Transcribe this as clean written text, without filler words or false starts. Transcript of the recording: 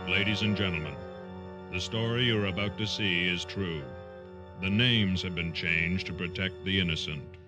Ladies and gentlemen, the story you're about to see is true. The names have been changed to protect the innocent.